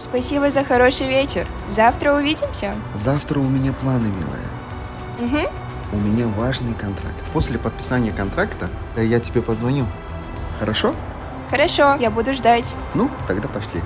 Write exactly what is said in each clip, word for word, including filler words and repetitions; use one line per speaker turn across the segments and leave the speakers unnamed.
Спасибо за хороший вечер. Завтра увидимся?
Завтра у меня планы, милая.
Угу.
У меня важный контракт. После подписания контракта я тебе позвоню. Хорошо?
Хорошо, я буду ждать.
Ну, тогда пошли.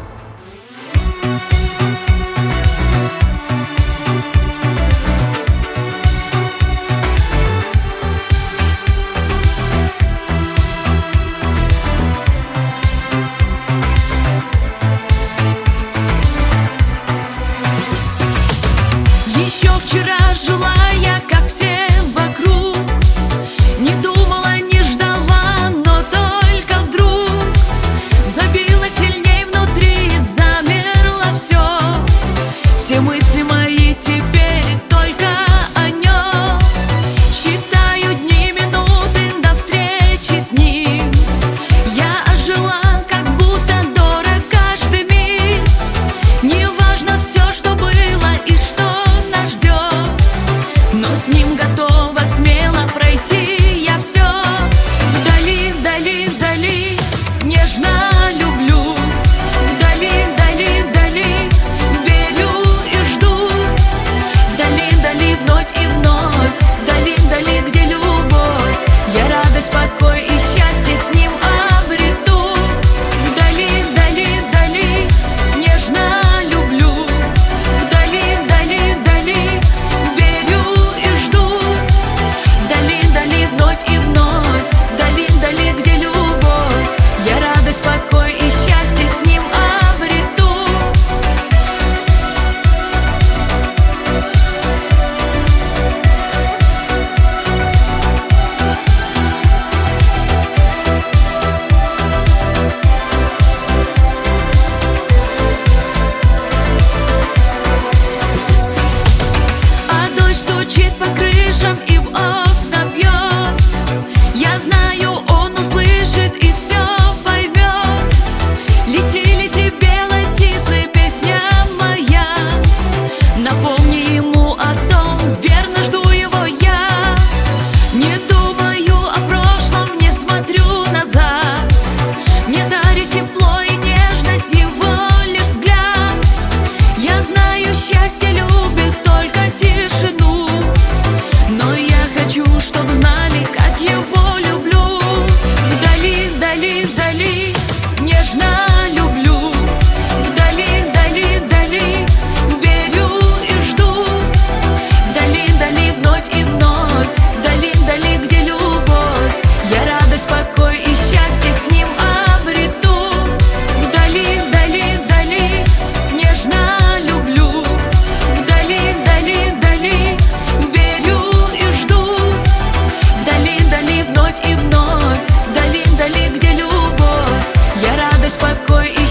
Еще вчера жила я, как все вокруг. Не думала, не ждала, но только вдруг забило сильней внутри, замерло все. Все мысли мои теперь только о нем. Считаю дни, минуты до встречи с ним. Я ожила, как будто дорог каждый миг. Неважно все, что было и что но с ним готова смело пройти я все. Вдали, вдали, вдали нежно люблю. Вдали, вдали, вдали верю и жду. Вдали, вдали вновь и вновь. Вдали, вдали, где любовь. Я радость, покой и счастье с ним обрету. Вдали, вдали, вдали нежно люблю. Вдали, вдали, вдали вновь и вновь, вдали, вдали, где любовь. Я радость, покой и счастье с ним обрету. А дождь стучит по крышам и в окна бьет. Я знаю, он услышит и все поймет. Лети, лети, белой птицы, песня моя. Напомни ему о том, верно жду его я. Не думаю о прошлом, не смотрю назад. Мне дарит тепло и нежность его лишь взгляд. Я знаю, счастье любит только тишину, но я хочу, чтоб знали, как его люблю. Вдали, вдали, вдали нежно люблю. Вдали, вдали, вдали верю и жду. Вдали, вдали вновь и вновь. Вдали, вдали, где любовь. Я радость, покой и счастье с ним обрету. Вдали, вдали, вдали нежно люблю. Вдали, вдали, вдали верю и жду. Вдали, вдали вновь и вновь. Вдали, вдали, где любовь. Я радость, покой и